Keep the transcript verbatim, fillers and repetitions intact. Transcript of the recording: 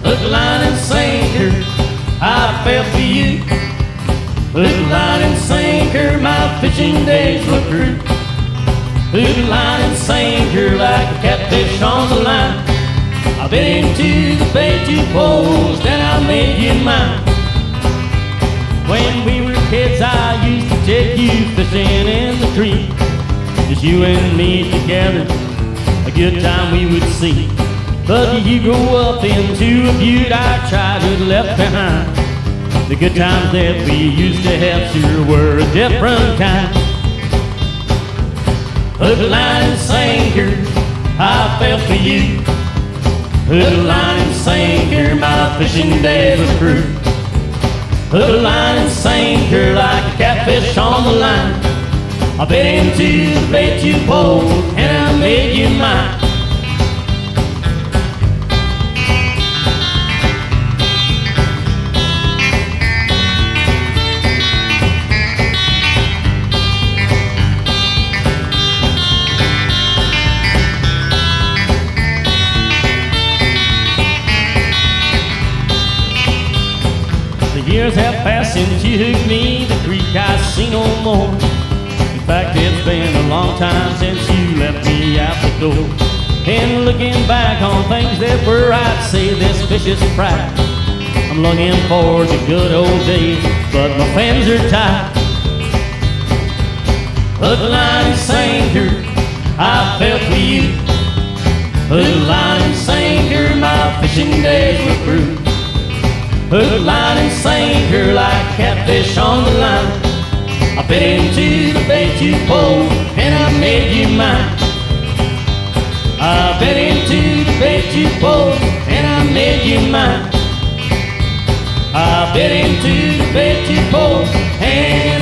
Hook, line, and sinker, I fell for you. Hook, line, and sinker, my fishing days were through. Hook, line, and sinker, like a catfish on the line. I bit into the bait you posed, and I made you mine. When we were kids, I used to take you fishing in the creek. Just you and me together, a good time we would see. But you grow up into a feud I tried to left behind. The good times that we used to have sure were a different kind. Hook, line, and sinker, I fell for you. Hook, line, and sinker, my fishing days were through. Hook, line, and sinker, like a catfish on the line. I bit into the bait you pulled, and I made you mine. The years have passed since you hooked me, the creek I see no more. In fact, it's been a long time since you left me out the door. And looking back on things that were, I'd say this fish is fried. I'm looking forward to good old days, but my friends are tired. Hook, line, and sinker, I fell for you. Hook, line, and sinker, my fishing days were through. Hook, line, and sinker, like catfish on the line. I bit into the bait you pulled, and I made you mine. I bit into the bait you pulled, and I made you mine. I bit into the bait you pulled, and